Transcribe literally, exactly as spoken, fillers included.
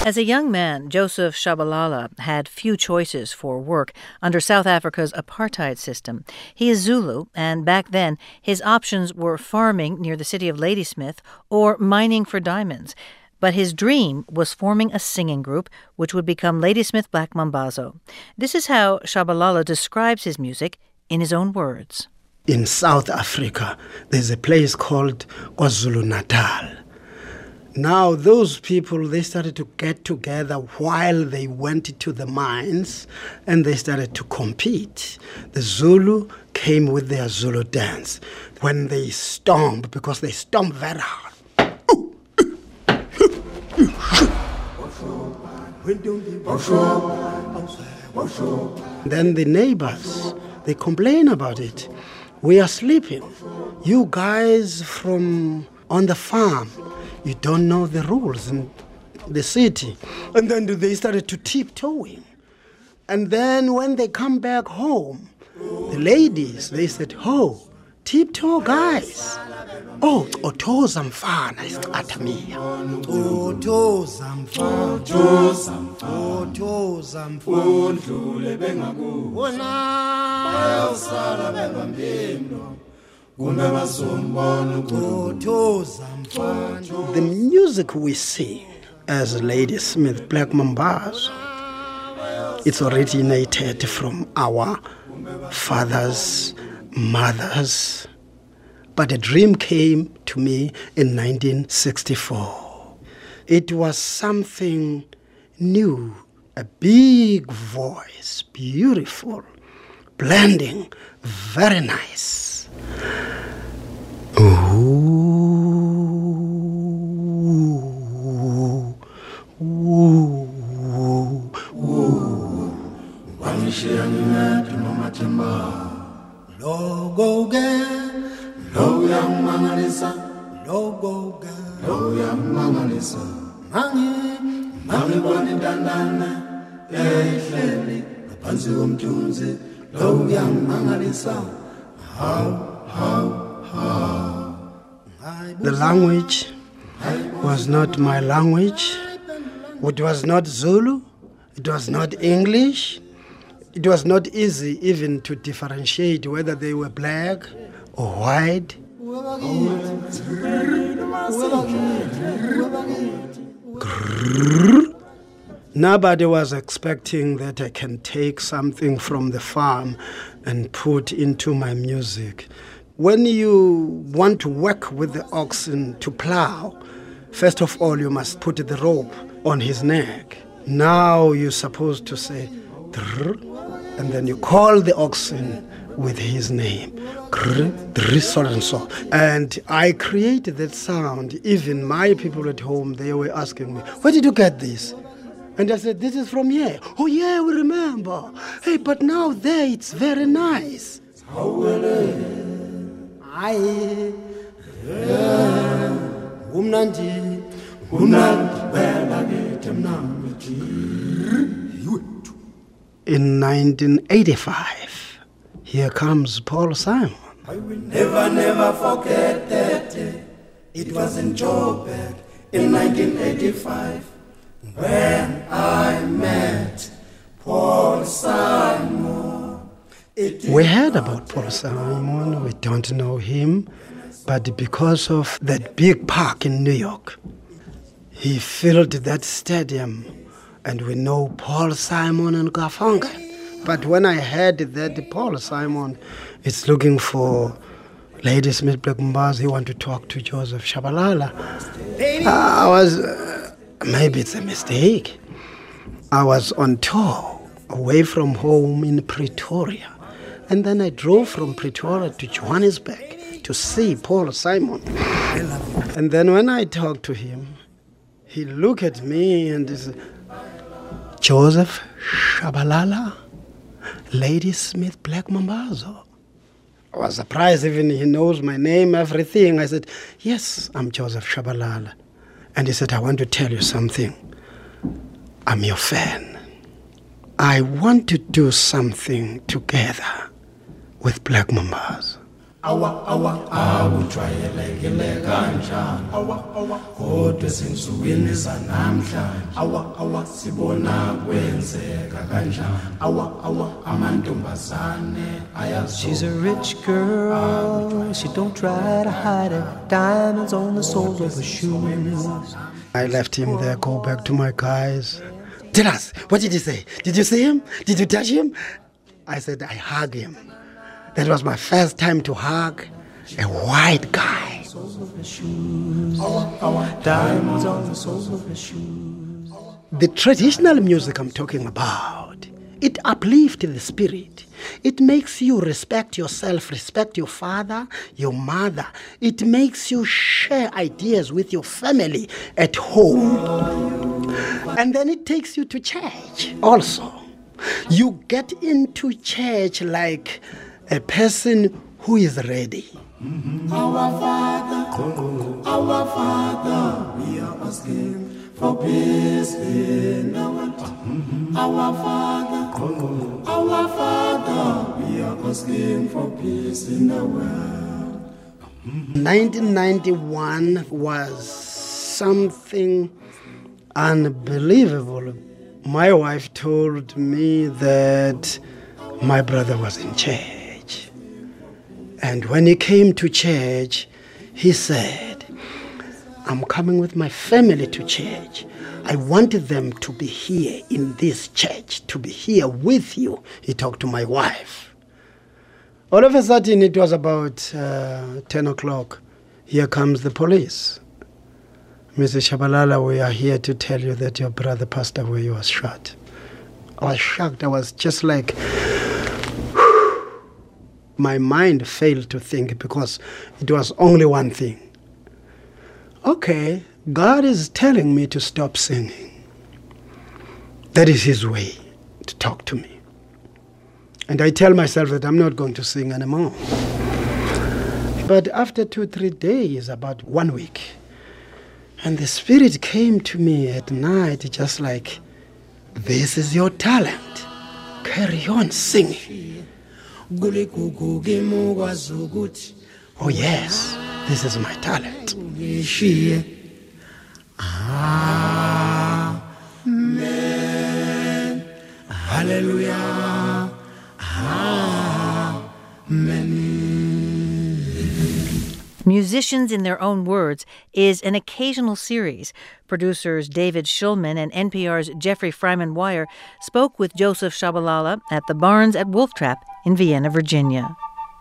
As a young man, Joseph Shabalala had few choices for work under South Africa's apartheid system. He is Zulu, and back then his options were farming near the city of Ladysmith or mining for diamonds. But his dream was forming a singing group which would become Ladysmith Black Mambazo. This is how Shabalala describes his music in his own words. In South Africa, there's a place called KwaZulu-Natal. Now, those people, they started to get together while they went to the mines and they started to compete. The Zulu came with their Zulu dance. When they stomp, because they stomp very hard. Then the neighbors, they complain about it. We are sleeping. You guys from on the farm, you don't know the rules in the city. And then they started to tiptoeing. And then when they come back home, the ladies, they said, oh, tiptoe guys. Oh, othoza mfana isicathamia. Othoza mfana. Othoza mfana. Undlule bengaku. Wona bayosala bebambino. The music we sing as Ladysmith Black Mambazo, it's originated from our fathers, mothers. But a dream came to me in nineteen sixty-four. It was something new, a big voice, beautiful, blending, very nice. Ooh, ooh, ooh. Logo girl, lo yang mangalisa, logo girl, lo yang mangalisa. Mangi, mangi boni dandana, ehleli, ngaphansi komthunzi, lo yang mangalisa. How? The language was not my language. It was not Zulu. It was not English. It was not easy even to differentiate whether they were black or white. Nobody was expecting that I can take something from the farm and put into my music. When you want to work with the oxen to plow, first of all, you must put the rope on his neck. Now you're supposed to say, and then you call the oxen with his name. So and so. And I created that sound. Even my people at home, they were asking me, where did you get this? And I said, this is from here. Oh, yeah, we remember. Hey, but now there it's very nice. I, umnandi, in nineteen eighty-five, here comes Paul Simon. I will never, never forget that day. It was in Joburg in nineteen eighty-five when I met Paul Simon. We heard about Paul Simon, we don't know him, but because of that big park in New York, he filled that stadium, and we know Paul Simon and Garfunkel. But when I heard that Paul Simon is looking for Ladysmith Black Mambazo, he want to talk to Joseph Shabalala, I was, uh, maybe it's a mistake. I was on tour, away from home in Pretoria. And then I drove from Pretoria to Johannesburg to see Paul Simon. And then when I talked to him, he looked at me and he said, Joseph Shabalala, Ladysmith Black Mambazo. I was surprised, even he knows my name, everything. I said, yes, I'm Joseph Shabalala. And he said, I want to tell you something. I'm your fan. I want to do something together with Black Mambazo. Awa awa awujwayelekile kanjani awa awa kodwa ezinsukwini zanamhlanje awa awa sibona kwenzeka kanjani awa awa amantombazane ayazo. She's a rich girl, she don't try to hide it, diamonds on the soles of her shoes. I left him there, go back to my guys. Tell us, what did he say? Did you see him? Did you touch him? I said I hug him. That was my first time to hug a white guy. The traditional music I'm talking about, it uplifts the spirit. It makes you respect yourself, respect your father, your mother. It makes you share ideas with your family at home. And then it takes you to church also. You get into church like a person who is ready. Mm-hmm. Our Father, our Father, we are asking for peace in the world. Mm-hmm. Our Father, our Father, we are asking for peace in the world. Mm-hmm. nineteen ninety-one was something unbelievable. My wife told me that my brother was in church. And when he came to church, he said, I'm coming with my family to church. I wanted them to be here in this church, to be here with you. He talked to my wife. All of a sudden, it was about uh, ten o'clock. Here comes the police. Missus Shabalala, we are here to tell you that your brother passed away. He was shot. I was shocked. I was just like... My mind failed to think because it was only one thing. Okay, God is telling me to stop singing. That is his way to talk to me. And I tell myself that I'm not going to sing anymore. But after two, three days, about one week, and the Spirit came to me at night just like, this is your talent. Carry on singing. Oh yes, this is my talent. Amen. Hallelujah. Amen. Musicians in Their Own Words is an occasional series. Producers David Shulman and N P R's Jeffrey Fryman Wire spoke with Joseph Shabalala at the Barns at Wolf Trap in Vienna, Virginia.